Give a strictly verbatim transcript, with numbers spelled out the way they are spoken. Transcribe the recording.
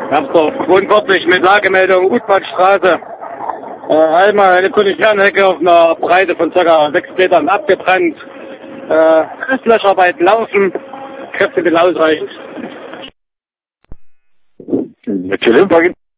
Erbsdorf, zweiundvierzig mit Lagemeldung Utmannstraße. Äh, einmal eine Polizeianhecke auf einer Breite von ca. sechs Metern abgebrannt. Äh, Löscharbeiten laufen, Kräfte sind ausreichend. Natürlich.